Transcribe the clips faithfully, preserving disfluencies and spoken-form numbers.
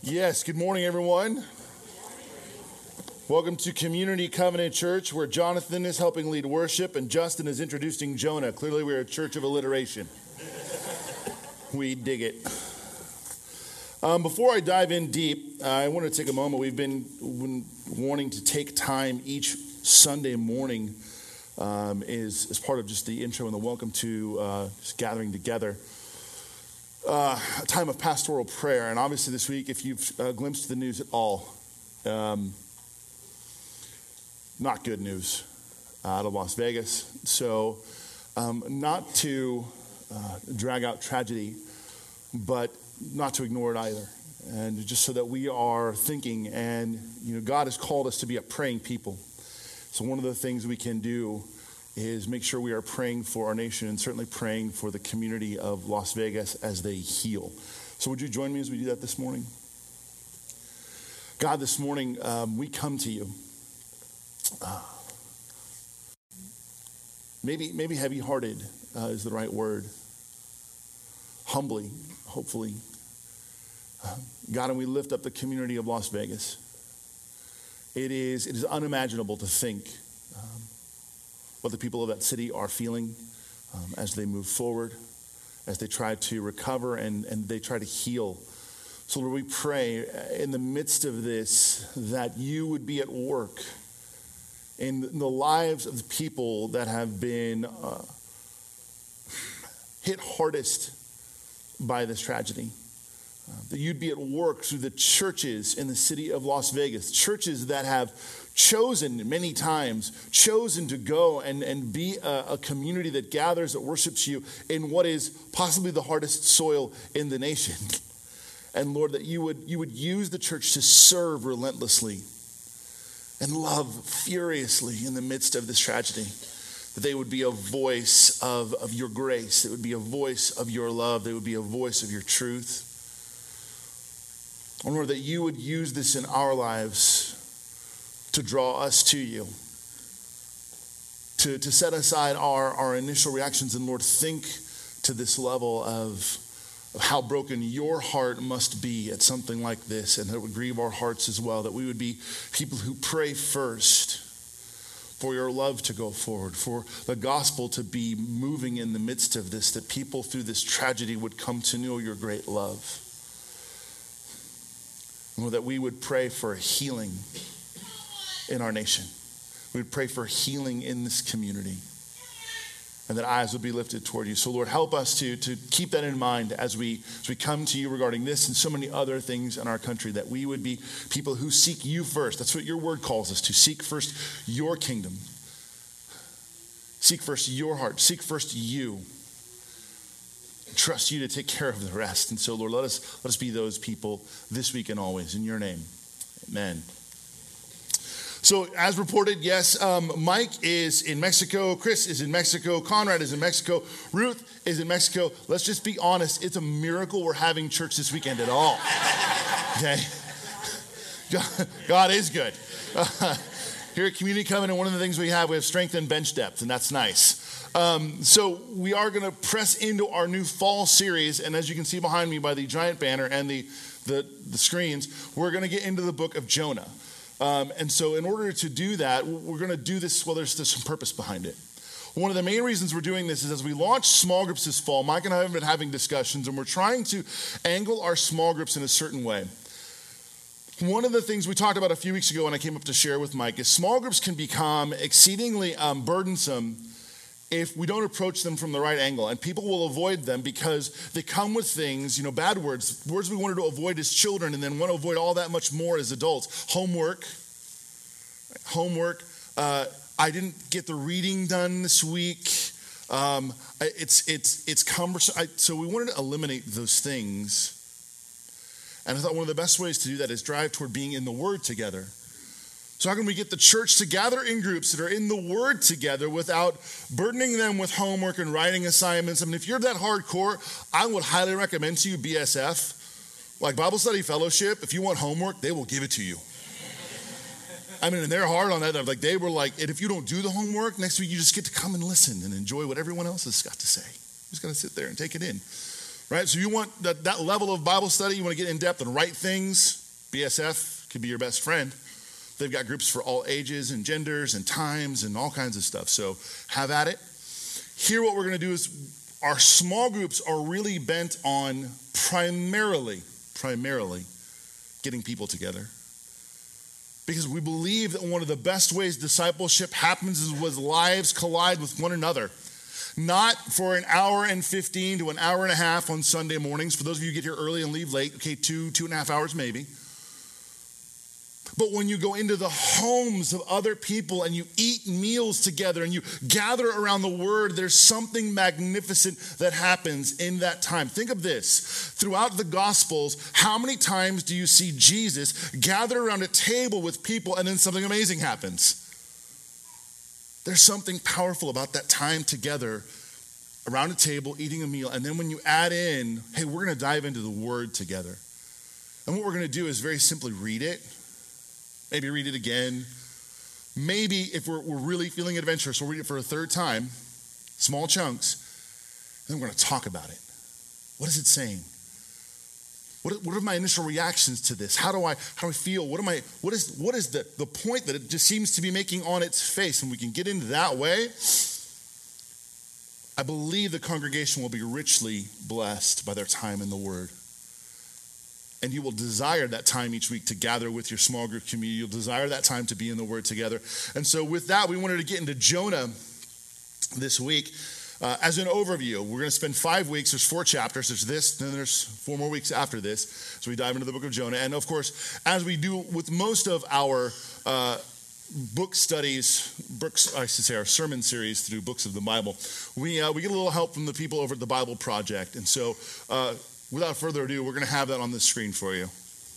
Yes, good morning, everyone. Welcome to Community Covenant Church, where Jonathan is helping lead worship and Justin is introducing Jonah. Clearly, we're a church of alliteration. We dig it. Um, before I dive in deep, uh, I want to take a moment. We've been, been wanting to take time each Sunday morning um, is as part of just the intro and the welcome to uh, just gathering together. Uh, a time of pastoral prayer, and obviously this week, if you've uh, glimpsed the news at all, um, not good news uh, out of Las Vegas. So, um, not to uh, drag out tragedy, but not to ignore it either, and just so that we are thinking. And you know, God has called us to be a praying people. So one of the things we can do is make sure we are praying for our nation and certainly praying for the community of Las Vegas as they heal. So would you join me as we do that this morning? God, this morning um, we come to you. Uh, maybe maybe heavy-hearted uh, is the right word. Humbly, hopefully. Uh, God, and we lift up the community of Las Vegas. It is, it is unimaginable to think um, what the people of that city are feeling um, as they move forward, as they try to recover and, and they try to heal. So Lord, we pray in the midst of this that you would be at work in the lives of the people that have been uh, hit hardest by this tragedy. Uh, that you'd be at work through the churches in the city of Las Vegas, churches that have chosen many times, chosen to go and, and be a, a community that gathers, that worships you in what is possibly the hardest soil in the nation. And Lord, that you would, you would use the church to serve relentlessly and love furiously in the midst of this tragedy. That they would be a voice of, of your grace. It would be a voice of your love. They would be a voice of your truth. And Lord, that you would use this in our lives to draw us to you. To, to set aside our, our initial reactions and, Lord, think to this level of, of how broken your heart must be at something like this, and that it would grieve our hearts as well, that we would be people who pray first for your love to go forward, for the gospel to be moving in the midst of this, that people through this tragedy would come to know your great love. And that we would pray for healing in our nation. We would pray for healing in this community. And that eyes would be lifted toward you. So Lord, help us to, to keep that in mind as we, as we come to you regarding this and so many other things in our country, that we would be people who seek you first. That's what your word calls us to. Seek first your kingdom. Seek first your heart. Seek first you. Trust you to take care of the rest. And so, Lord, let us, let us be those people this week and always. In your name, amen. So, as reported, yes, um, Mike is in Mexico. Chris is in Mexico. Conrad is in Mexico. Ruth is in Mexico. Let's just be honest. It's a miracle we're having church this weekend at all. Okay? God, God is good. Uh, here at Community Covenant, one of the things we have, we have strength and bench depth, and that's nice. Um, so we are going to press into our new fall series, and as you can see behind me by the giant banner and the, the, the screens, we're going to get into the book of Jonah. Um, and so in order to do that, we're going to do this, well, there's, there's some purpose behind it. One of the main reasons we're doing this is as we launch small groups this fall, Mike and I have been having discussions, and we're trying to angle our small groups in a certain way. One of the things we talked about a few weeks ago when I came up to share with Mike is small groups can become exceedingly um, burdensome if we don't approach them from the right angle. And people will avoid them because they come with things, you know, bad words, words we wanted to avoid as children and then want to avoid all that much more as adults. Homework, homework. Uh, I didn't get the reading done this week. Um, it's it's it's cumbersome. I, so we wanted to eliminate those things. And I thought one of the best ways to do that is drive toward being in the Word together. So how can we get the church to gather in groups that are in the Word together without burdening them with homework and writing assignments? I mean, if you're that hardcore, I would highly recommend to you B S F, like Bible Study Fellowship. If you want homework, they will give it to you. I mean, and they're hard on that. Like they were like, and if you don't do the homework, next week you just get to come and listen and enjoy what everyone else has got to say. You just got to sit there and take it in. right? So you want that, that level of Bible study, you want to get in depth and write things, B S F could be your best friend. They've got groups for all ages and genders and times and all kinds of stuff. So have at it. Here what we're going to do is our small groups are really bent on primarily, primarily getting people together. Because we believe that one of the best ways discipleship happens is when lives collide with one another. Not for an hour and fifteen to an hour and a half on Sunday mornings. For those of you who get here early and leave late, okay, two, two and a half hours maybe. But when you go into the homes of other people and you eat meals together and you gather around the word, there's something magnificent that happens in that time. Think of this. Throughout the Gospels, how many times do you see Jesus gather around a table with people and then something amazing happens? There's something powerful about that time together around a table, eating a meal. And then when you add in, hey, we're going to dive into the word together. And what we're going to do is very simply read it. Maybe read it again. Maybe if we're, we're really feeling adventurous, we'll read it for a third time, small chunks, and then we're going to talk about it. What is it saying? What, what are my initial reactions to this? How do I how do I feel? What am I? What is what is the, the point that it just seems to be making on its face? And we can get into that way. I believe the congregation will be richly blessed by their time in the Word. And you will desire that time each week to gather with your small group community. You'll desire that time to be in the Word together. And so with that, we wanted to get into Jonah this week. Uh, as an overview, we're going to spend five weeks. There's four chapters. There's this, then there's four more weeks after this. So we dive into the book of Jonah. And of course, as we do with most of our uh, book studies, books, I should say our sermon series through books of the Bible, we uh, we get a little help from the people over at the Bible Project. And so uh, without further ado, we're going to have that on the screen for you.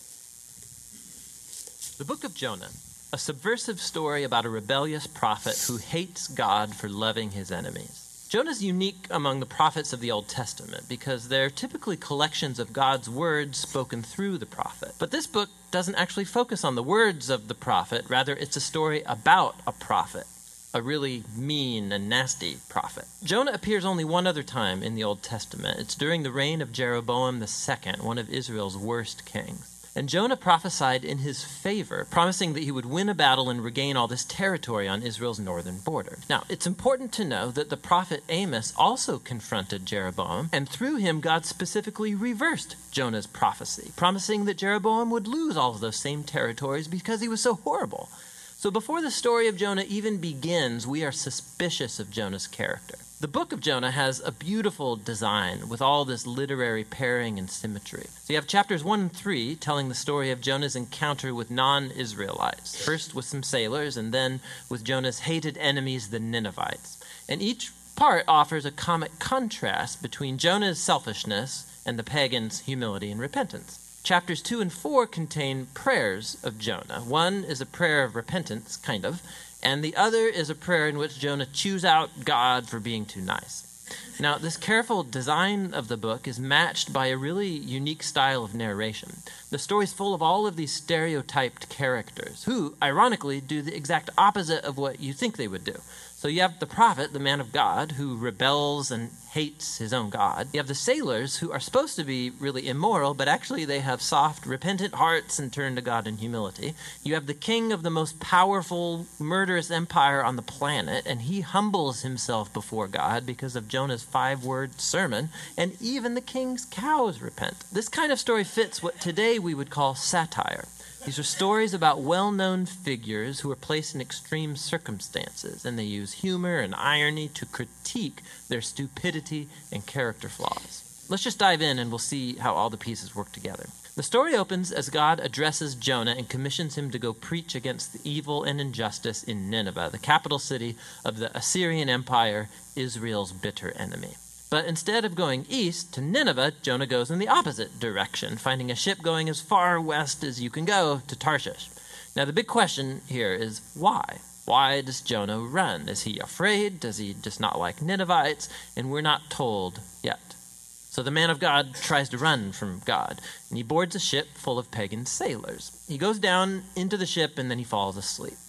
The book of Jonah, a subversive story about a rebellious prophet who hates God for loving his enemies. Jonah's unique among the prophets of the Old Testament because they're typically collections of God's words spoken through the prophet. But this book doesn't actually focus on the words of the prophet. Rather, it's a story about a prophet, a really mean and nasty prophet. Jonah appears only one other time in the Old Testament. It's during the reign of Jeroboam the Second, one of Israel's worst kings. And Jonah prophesied in his favor, promising that he would win a battle and regain all this territory on Israel's northern border. Now, it's important to know that the prophet Amos also confronted Jeroboam, and through him, God specifically reversed Jonah's prophecy, promising that Jeroboam would lose all of those same territories because he was so horrible. So before the story of Jonah even begins, we are suspicious of Jonah's character. The book of Jonah has a beautiful design with all this literary pairing and symmetry. So you have chapters one and three telling the story of Jonah's encounter with non-Israelites, first with some sailors and then with Jonah's hated enemies, the Ninevites. And each part offers a comic contrast between Jonah's selfishness and the pagans' humility and repentance. Chapters two and four contain prayers of Jonah. One is a prayer of repentance, kind of, and the other is a prayer in which Jonah chews out God for being too nice. Now, this careful design of the book is matched by a really unique style of narration. The story's full of all of these stereotyped characters who, ironically, do the exact opposite of what you think they would do. So you have the prophet, the man of God, who rebels and hates his own God. You have the sailors, who are supposed to be really immoral, but actually they have soft, repentant hearts and turn to God in humility. You have the king of the most powerful, murderous empire on the planet, and he humbles himself before God because of Jonah's five-word sermon, and even the king's cows repent. This kind of story fits what today we would call satire. These are stories about well-known figures who are placed in extreme circumstances, and they use humor and irony to critique their stupidity and character flaws. Let's just dive in and we'll see how all the pieces work together. The story opens as God addresses Jonah and commissions him to go preach against the evil and injustice in Nineveh, the capital city of the Assyrian Empire, Israel's bitter enemy. But instead of going east to Nineveh, Jonah goes in the opposite direction, finding a ship going as far west as you can go to Tarshish. Now, the big question here is why? Why does Jonah run? Is he afraid? Does he just not like Ninevites? And we're not told yet. So the man of God tries to run from God, and he boards a ship full of pagan sailors. He goes down into the ship, and then he falls asleep.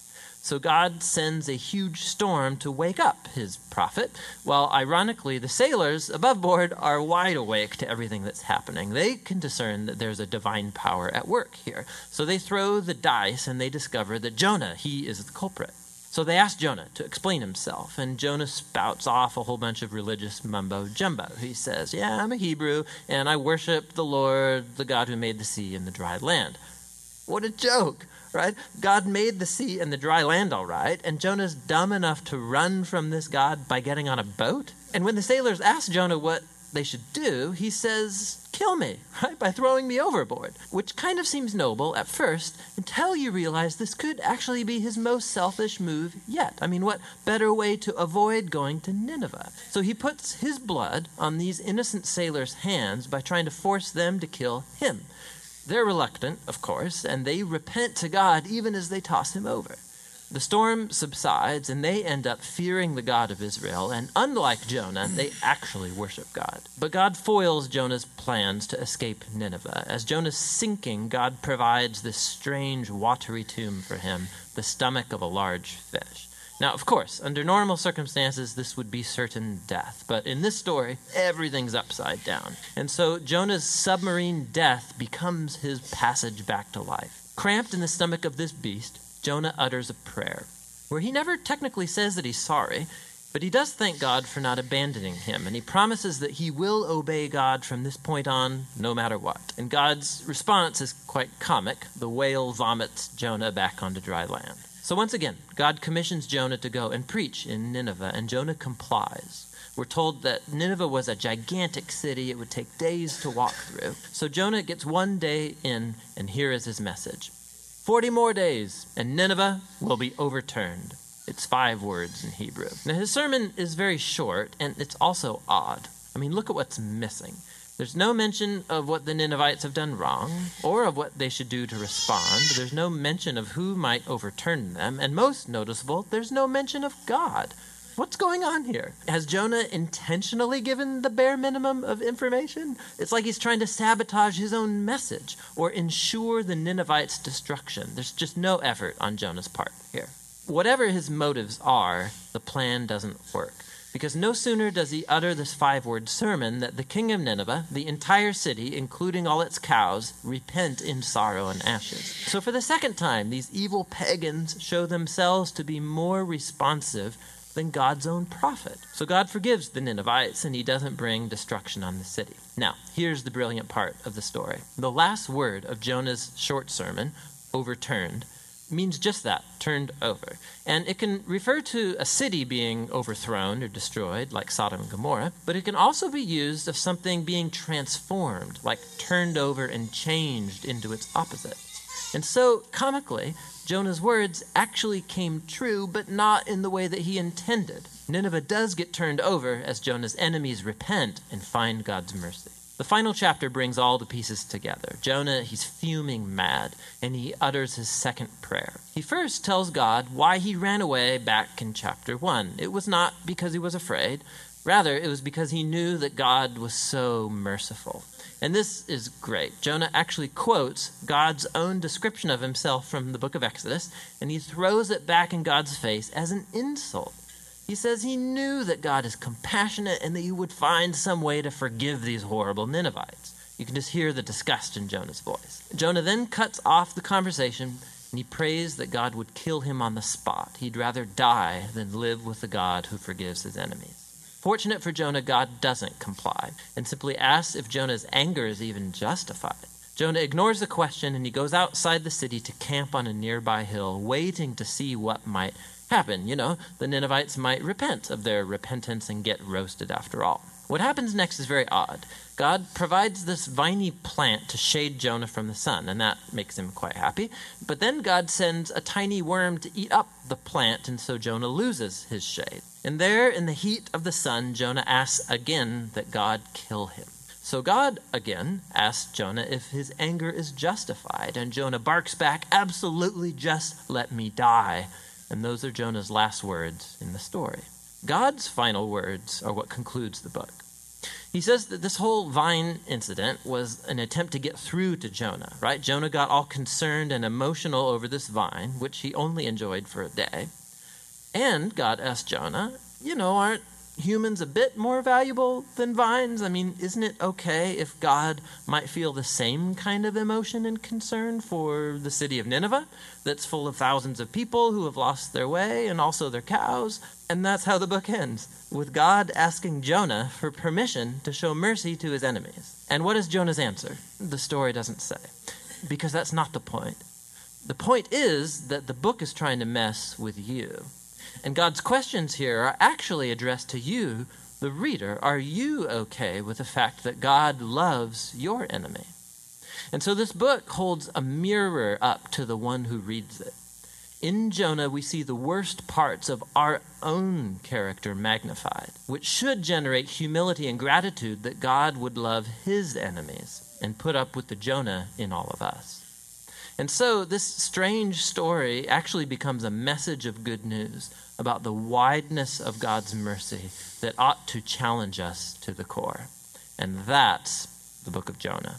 So God sends a huge storm to wake up his prophet, while ironically the sailors above board are wide awake to everything that's happening. They can discern that there's a divine power at work here. So they throw the dice and they discover that Jonah, he is the culprit. So they ask Jonah to explain himself, and Jonah spouts off a whole bunch of religious mumbo-jumbo. He says, yeah, I'm a Hebrew, and I worship the Lord, the God who made the sea and the dry land. What a joke, right? God made the sea and the dry land all right, and Jonah's dumb enough to run from this God by getting on a boat? And when the sailors ask Jonah what they should do, he says, kill me, right, by throwing me overboard, which kind of seems noble at first until you realize this could actually be his most selfish move yet. I mean, what better way to avoid going to Nineveh? So he puts his blood on these innocent sailors' hands by trying to force them to kill him. They're reluctant, of course, and they repent to God even as they toss him over. The storm subsides, and they end up fearing the God of Israel, and unlike Jonah, they actually worship God. But God foils Jonah's plans to escape Nineveh. As Jonah's sinking, God provides this strange watery tomb for him, the stomach of a large fish. Now, of course, under normal circumstances, this would be certain death. But in this story, everything's upside down. And so Jonah's submarine death becomes his passage back to life. Cramped in the stomach of this beast, Jonah utters a prayer, where he never technically says that he's sorry, but he does thank God for not abandoning him, and he promises that he will obey God from this point on, no matter what. And God's response is quite comic. The whale vomits Jonah back onto dry land. So once again, God commissions Jonah to go and preach in Nineveh, and Jonah complies. We're told that Nineveh was a gigantic city. It would take days to walk through. So Jonah gets one day in, and here is his message. Forty more days, and Nineveh will be overturned. It's five words in Hebrew. Now, his sermon is very short, and it's also odd. I mean, look at what's missing. There's no mention of what the Ninevites have done wrong, or of what they should do to respond. There's no mention of who might overturn them, and most noticeable, there's no mention of God. What's going on here? Has Jonah intentionally given the bare minimum of information? It's like he's trying to sabotage his own message or ensure the Ninevites' destruction. There's just no effort on Jonah's part here. Whatever his motives are, the plan doesn't work. Because no sooner does he utter this five-word sermon that the king of Nineveh, the entire city, including all its cows, repent in sorrow and ashes. So for the second time, these evil pagans show themselves to be more responsive than God's own prophet. So God forgives the Ninevites, and he doesn't bring destruction on the city. Now, here's the brilliant part of the story. The last word of Jonah's short sermon, overturned, means just that, turned over. And it can refer to a city being overthrown or destroyed, like Sodom and Gomorrah, but it can also be used of something being transformed, like turned over and changed into its opposite. And so, comically, Jonah's words actually came true, but not in the way that he intended. Nineveh does get turned over as Jonah's enemies repent and find God's mercy. The final chapter brings all the pieces together. Jonah, he's fuming mad, and he utters his second prayer. He first tells God why he ran away back in chapter one. It was not because he was afraid. Rather, it was because he knew that God was so merciful. And this is great. Jonah actually quotes God's own description of himself from the book of Exodus, and he throws it back in God's face as an insult. He says he knew that God is compassionate and that he would find some way to forgive these horrible Ninevites. You can just hear the disgust in Jonah's voice. Jonah then cuts off the conversation, and he prays that God would kill him on the spot. He'd rather die than live with the God who forgives his enemies. Fortunate for Jonah, God doesn't comply and simply asks if Jonah's anger is even justified. Jonah ignores the question, and he goes outside the city to camp on a nearby hill, waiting to see what might happen. You know, the Ninevites might repent of their repentance and get roasted after all. What happens next is very odd. God provides this viney plant to shade Jonah from the sun, and that makes him quite happy. But then God sends a tiny worm to eat up the plant, and so Jonah loses his shade. And there, in the heat of the sun, Jonah asks again that God kill him. So God, again, asks Jonah if his anger is justified, and Jonah barks back, absolutely, just let me die. And those are Jonah's last words in the story. God's final words are what concludes the book. He says that this whole vine incident was an attempt to get through to Jonah, right? Jonah got all concerned and emotional over this vine, which he only enjoyed for a day. And God asked Jonah, you know, aren't humans a bit more valuable than vines? I mean, isn't it okay if God might feel the same kind of emotion and concern for the city of Nineveh that's full of thousands of people who have lost their way and also their cows? And that's how the book ends, with God asking Jonah for permission to show mercy to his enemies. And what is Jonah's answer? The story doesn't say, because that's not the point. The point is that the book is trying to mess with you. And God's questions here are actually addressed to you, the reader. Are you okay with the fact that God loves your enemy? And so this book holds a mirror up to the one who reads it. In Jonah, we see the worst parts of our own character magnified, which should generate humility and gratitude that God would love his enemies and put up with the Jonah in all of us. And so this strange story actually becomes a message of good news about the wideness of God's mercy that ought to challenge us to the core. And that's the book of Jonah.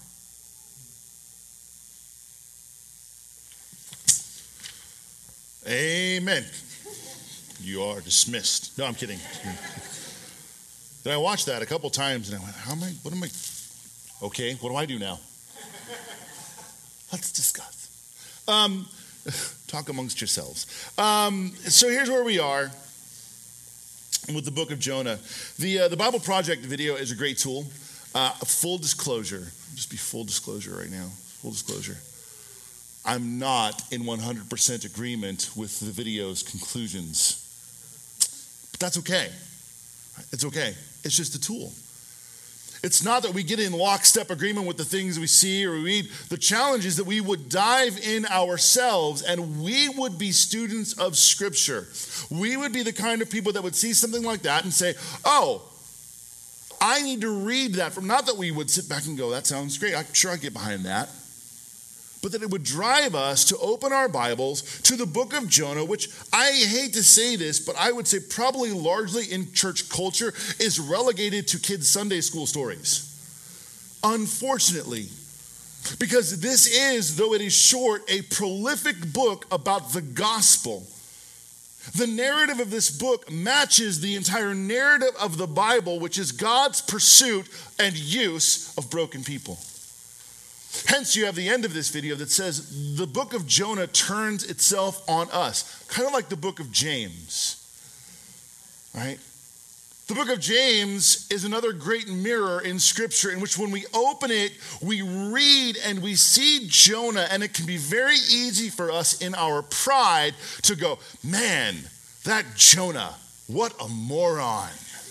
Amen. You are dismissed. No, I'm kidding. Then I watched that a couple times and I went, how am I, what am I, okay, what do I do now? Let's discuss. Um, talk amongst yourselves. Um, so here's where we are with the book of Jonah. The uh, the Bible Project video is a great tool. Uh, full disclosure, just be full disclosure right now. Full disclosure. I'm not in one hundred percent agreement with the video's conclusions. But that's okay. It's okay. It's just a tool. It's not that we get in lockstep agreement with the things we see or we read. The challenge is that we would dive in ourselves and we would be students of Scripture. We would be the kind of people that would see something like that and say, oh, I need to read that. From not that we would sit back and go, that sounds great. I'm sure I get behind that. But that it would drive us to open our Bibles to the book of Jonah, which I hate to say this, but I would say probably largely in church culture is relegated to kids' Sunday school stories. Unfortunately, because this is, though it is short, a prolific book about the gospel. The narrative of this book matches the entire narrative of the Bible, which is God's pursuit and use of broken people. Hence, you have the end of this video that says the book of Jonah turns itself on us, kind of like the book of James, right? The book of James is another great mirror in Scripture in which when we open it, we read and we see Jonah, and it can be very easy for us in our pride to go, man, that Jonah, what a moron.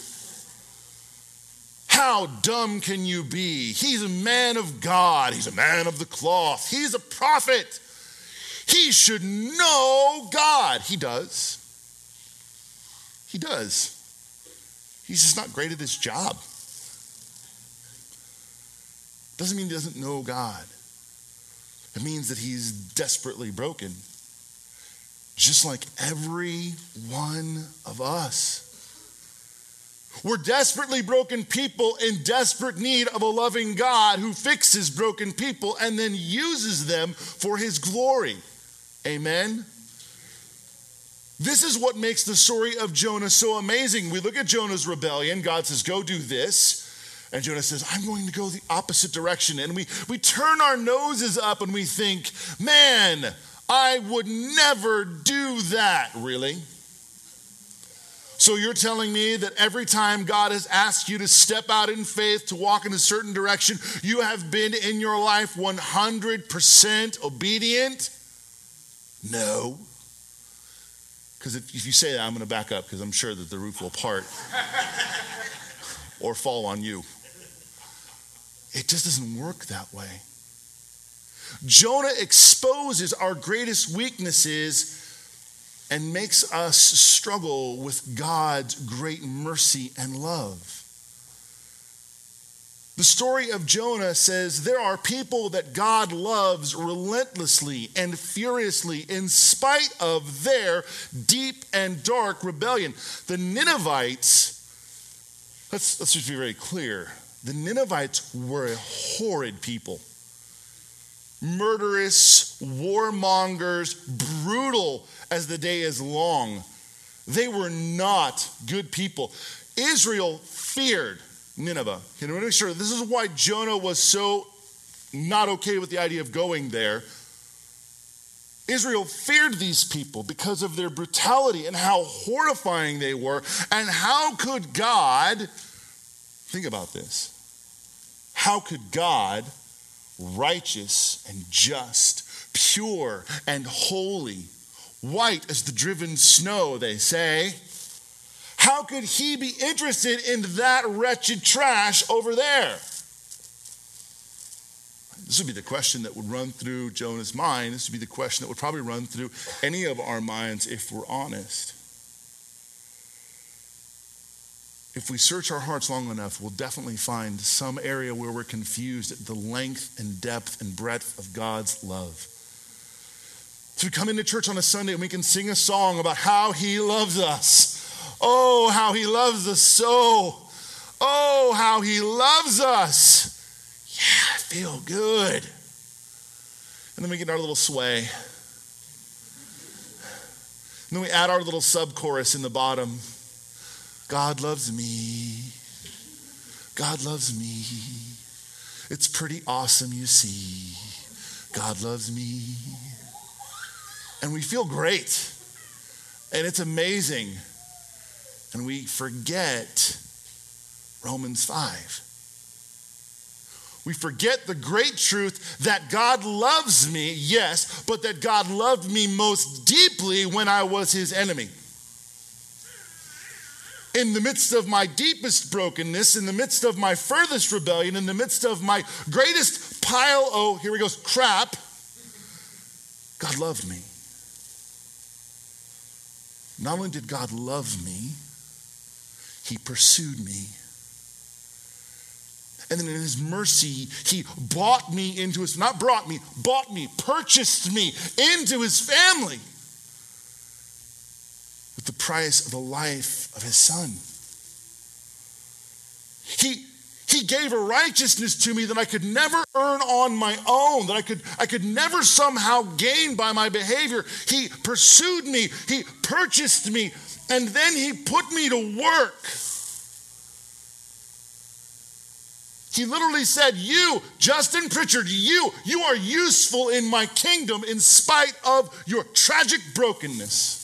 How dumb can you be? He's a man of God. He's a man of the cloth. He's a prophet. He should know God. He does. He does. He's just not great at his job. Doesn't mean he doesn't know God. It means that he's desperately broken. Just like every one of us. We're desperately broken people in desperate need of a loving God who fixes broken people and then uses them for his glory. Amen? This is what makes the story of Jonah so amazing. We look at Jonah's rebellion. God says, go do this. And Jonah says, I'm going to go the opposite direction. And we, we turn our noses up and we think, man, I would never do that. Really? So you're telling me that every time God has asked you to step out in faith, to walk in a certain direction, you have been in your life one hundred percent obedient? No. Because if, if you say that, I'm going to back up because I'm sure that the roof will part or fall on you. It just doesn't work that way. Jonah exposes our greatest weaknesses and makes us struggle with God's great mercy and love. The story of Jonah says there are people that God loves relentlessly and furiously in spite of their deep and dark rebellion. The Ninevites, let's, let's just be very clear, The Ninevites were a horrid people. Murderous, warmongers, brutal as the day is long. They were not good people. Israel feared Nineveh. Can we make sure this is why Jonah was so not okay with the idea of going there? Israel feared these people because of their brutality and how horrifying they were. And how could God, think about this, how could God, righteous and just, pure and holy, white as the driven snow, they say, how could he be interested in that wretched trash over there? This would be the question that would run through Jonah's mind. This would be the question that would probably run through any of our minds if we're honest. If we search our hearts long enough, we'll definitely find some area where we're confused at the length and depth and breadth of God's love. So we come into church on a Sunday and we can sing a song about how he loves us. Oh, how he loves us so. Oh, how he loves us. Yeah, I feel good. And then we get our little sway. And then we add our little sub-chorus in the bottom. God loves me. God loves me. It's pretty awesome, you see. God loves me. And we feel great. And it's amazing. And we forget Romans five. We forget the great truth that God loves me, yes, but that God loved me most deeply when I was his enemy. In the midst of my deepest brokenness, in the midst of my furthest rebellion, in the midst of my greatest pile, oh, here he goes, crap, God loved me. Not only did God love me, he pursued me. And then in his mercy, he bought me into his, not brought me, bought me, purchased me into his family with the price of the life of his son. He, he gave a righteousness to me that I could never earn on my own, that I could, I could never somehow gain by my behavior. He pursued me, he purchased me, and then he put me to work. He literally said, you, Justin Pritchard, you, you are useful in my kingdom in spite of your tragic brokenness.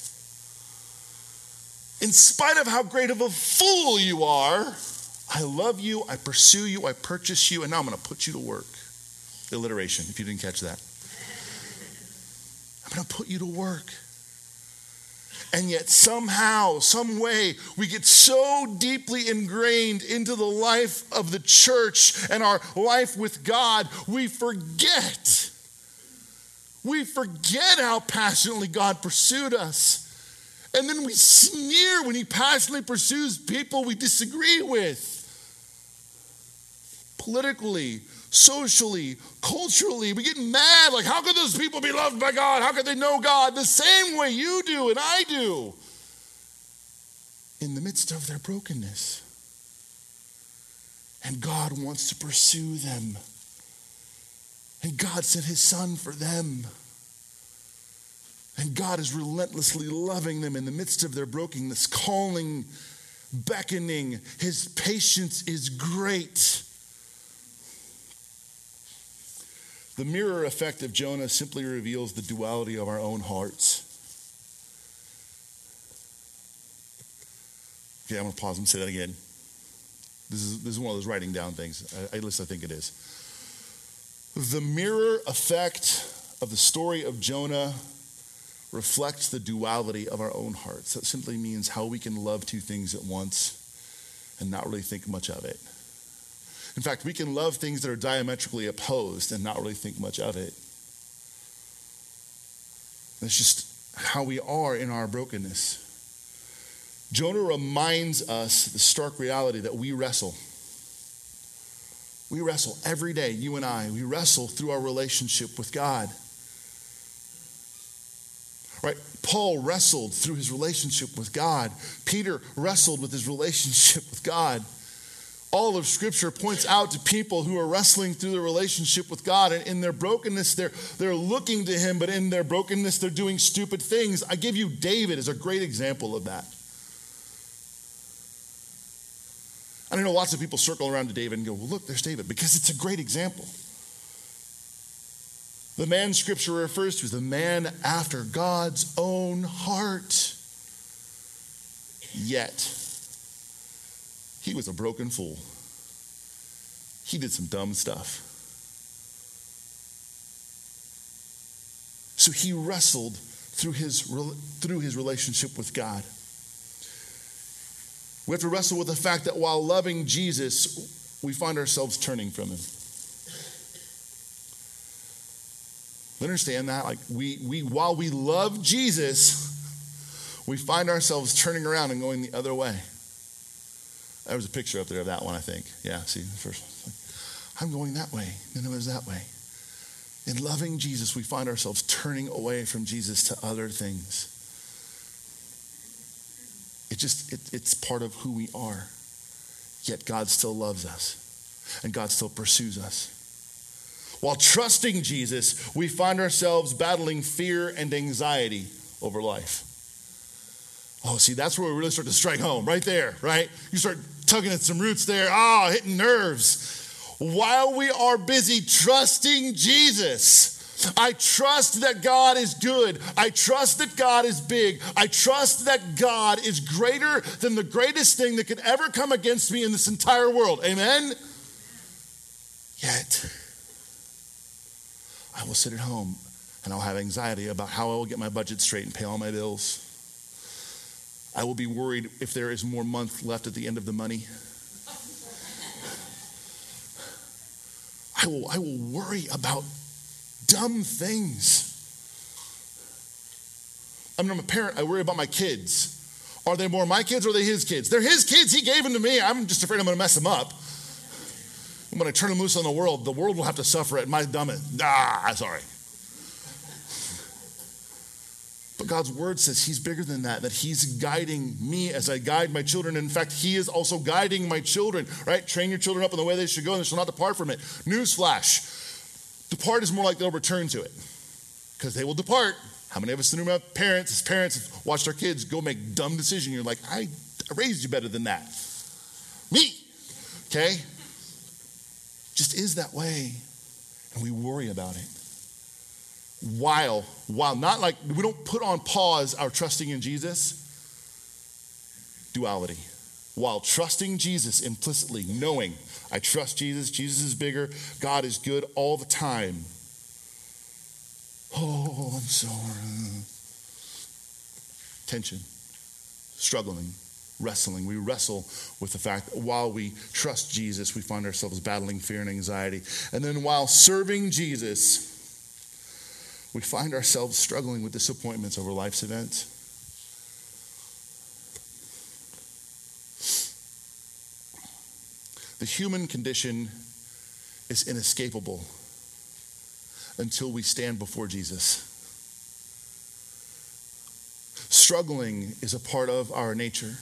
In spite of how great of a fool you are, I love you, I pursue you, I purchase you, and now I'm going to put you to work. Alliteration, if you didn't catch that. I'm going to put you to work. And yet somehow, some way, we get so deeply ingrained into the life of the church and our life with God, we forget. We forget how passionately God pursued us. And then we sneer when he passionately pursues people we disagree with. Politically, socially, culturally, we get mad. Like, how could those people be loved by God? How could they know God the same way you do and I do? In the midst of their brokenness. And God wants to pursue them. And God sent his son for them. And God is relentlessly loving them in the midst of their brokenness, calling, beckoning. His patience is great. The mirror effect of Jonah simply reveals the duality of our own hearts. Okay, I'm going to pause and say that again. This is, this is one of those writing down things. I, at least I think it is. The mirror effect of the story of Jonah reflects the duality of our own hearts. That simply means how we can love two things at once and not really think much of it. In fact, we can love things that are diametrically opposed and not really think much of it. That's just how we are in our brokenness. Jonah reminds us the stark reality that we wrestle. We wrestle every day, you and I. We wrestle through our relationship with God. Right? Paul wrestled through his relationship with God. Peter wrestled with his relationship with God. All of Scripture points out to people who are wrestling through their relationship with God, and in their brokenness, they're, they're looking to him, but in their brokenness, they're doing stupid things. I give you David as a great example of that. And I know lots of people circle around to David and go, well, look, there's David, because it's a great example. The man Scripture refers to as the man after God's own heart. Yet, he was a broken fool. He did some dumb stuff. So he wrestled through his, through his relationship with God. We have to wrestle with the fact that while loving Jesus, we find ourselves turning from him. You understand that? Like we, we, while we love Jesus, we find ourselves turning around and going the other way. There was a picture up there of that one, I think. Yeah, see, the first one. I'm going that way, then it was that way. In loving Jesus, we find ourselves turning away from Jesus to other things. It just, it, it's part of who we are. Yet God still loves us, and God still pursues us. While trusting Jesus, we find ourselves battling fear and anxiety over life. Oh, see, that's where we really start to strike home, right there, right? You start tugging at some roots there, ah, oh, hitting nerves. While we are busy trusting Jesus, I trust that God is good. I trust that God is big. I trust that God is greater than the greatest thing that could ever come against me in this entire world. Amen? Yet, I will sit at home and I'll have anxiety about how I will get my budget straight and pay all my bills. I will be worried if there is more month left at the end of the money. I will, I will worry about dumb things. I mean, I'm a parent. I worry about my kids. Are they more my kids or are they his kids? They're his kids. He gave them to me. I'm just afraid I'm going to mess them up. And when I turn them loose on the world, the world will have to suffer it. My dumb, ah, sorry. But God's word says he's bigger than that, that he's guiding me as I guide my children. In fact, he is also guiding my children, right? Train your children up in the way they should go and they shall not depart from it. Newsflash. Depart is more like they'll return to it because they will depart. How many of us in the room have parents, as parents, have watched our kids go make dumb decisions? You're like, I raised you better than that. Me. Okay? Just is that way. And we worry about it. While, while not like, we don't put on pause our trusting in Jesus. Duality. While trusting Jesus implicitly, knowing I trust Jesus, Jesus is bigger, God is good all the time. Oh, I'm sorry. Tension, struggling, wrestling. We wrestle with the fact that while we trust Jesus, we find ourselves battling fear and anxiety. And then while serving Jesus, we find ourselves struggling with disappointments over life's events. The human condition is inescapable until we stand before Jesus. Struggling is a part of our nature.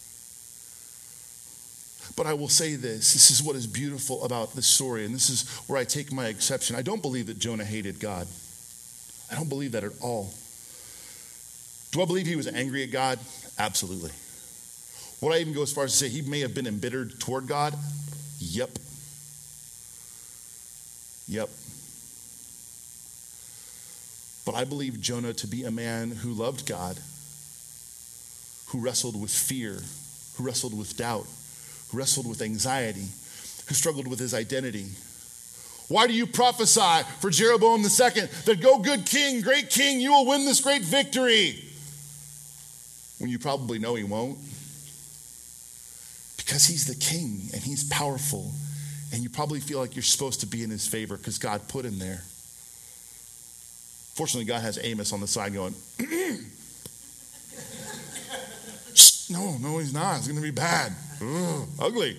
But I will say this, this is what is beautiful about this story, and this is where I take my exception. I don't believe that Jonah hated God. I don't believe that at all. Do I believe he was angry at God? Absolutely. Would I even go as far as to say he may have been embittered toward God? Yep. Yep. But I believe Jonah to be a man who loved God, who wrestled with fear, who wrestled with doubt, who wrestled with anxiety, who struggled with his identity. Why do you prophesy for Jeroboam the second that go good king, great king, you will win this great victory? When you probably know he won't. Because he's the king and he's powerful. And you probably feel like you're supposed to be in his favor because God put him there. Fortunately, God has Amos on the side going, no, no, he's not. It's going to be bad. Ugh, ugly.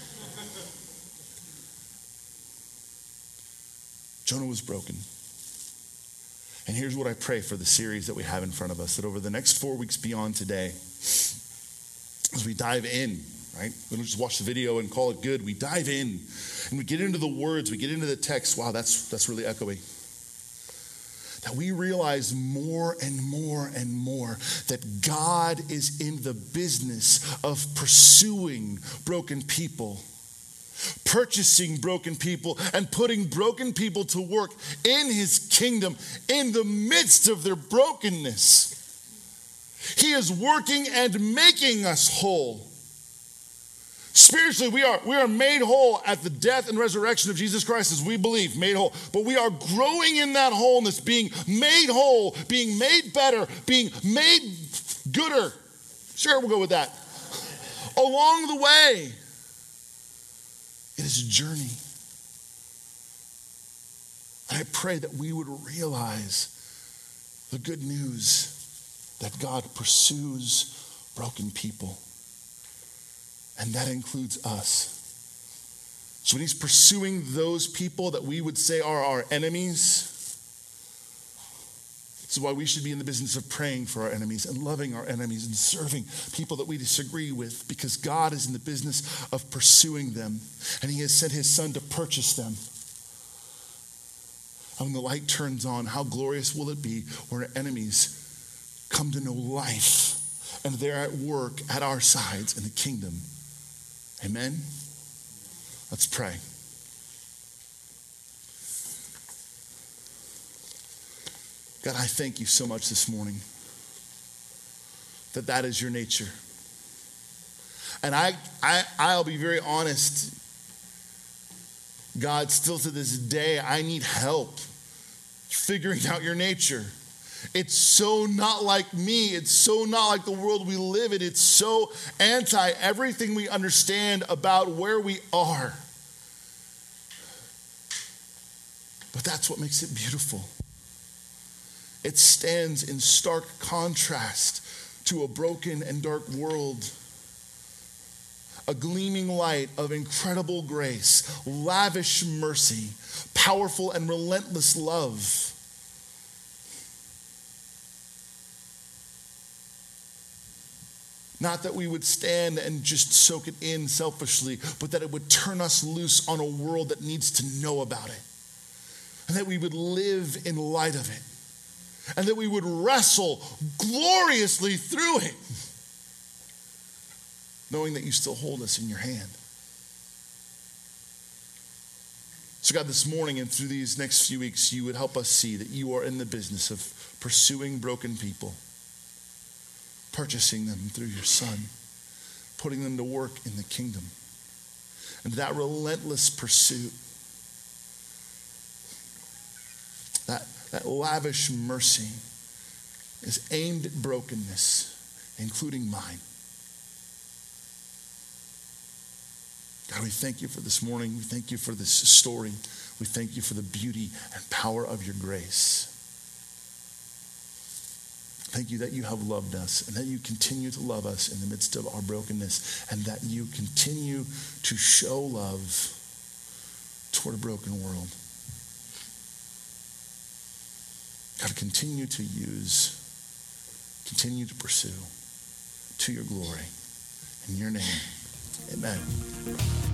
Jonah was broken. And here's what I pray for the series that we have in front of us, that over the next four weeks beyond today, as we dive in, right? We don't just watch the video and call it good. We dive in and we get into the words, we get into the text. Wow, that's that's really echoey. That we realize more and more and more that God is in the business of pursuing broken people, purchasing broken people, and putting broken people to work in his kingdom in the midst of their brokenness. He is working and making us whole. Spiritually, we are, we are made whole at the death and resurrection of Jesus Christ as we believe, made whole. But we are growing in that wholeness, being made whole, being made better, being made gooder. Sure, we'll go with that. Along the way, it is a journey. And I pray that we would realize the good news that God pursues broken people. And that includes us. So when he's pursuing those people that we would say are our enemies, this is why we should be in the business of praying for our enemies and loving our enemies and serving people that we disagree with, because God is in the business of pursuing them. And he has sent his son to purchase them. And when the light turns on, how glorious will it be when our enemies come to know life and they're at work at our sides in the kingdom. Amen? Let's pray. God, I thank you so much this morning that that is your nature. And I, I, I'll be very honest, God, still to this day, I need help figuring out your nature. It's so not like me. It's so not like the world we live in. It's so anti everything we understand about where we are. But that's what makes it beautiful. It stands in stark contrast to a broken and dark world. A gleaming light of incredible grace, lavish mercy, powerful and relentless love. Not that we would stand and just soak it in selfishly, but that it would turn us loose on a world that needs to know about it. And that we would live in light of it. And that we would wrestle gloriously through it, knowing that you still hold us in your hand. So God, this morning and through these next few weeks, you would help us see that you are in the business of pursuing broken people, purchasing them through your Son, putting them to work in the kingdom. And that relentless pursuit, that, that lavish mercy is aimed at brokenness, including mine. God, we thank you for this morning. We thank you for this story. We thank you for the beauty and power of your grace. Thank you that you have loved us and that you continue to love us in the midst of our brokenness, and that you continue to show love toward a broken world. God, continue to use, continue to pursue to your glory. In your name, amen.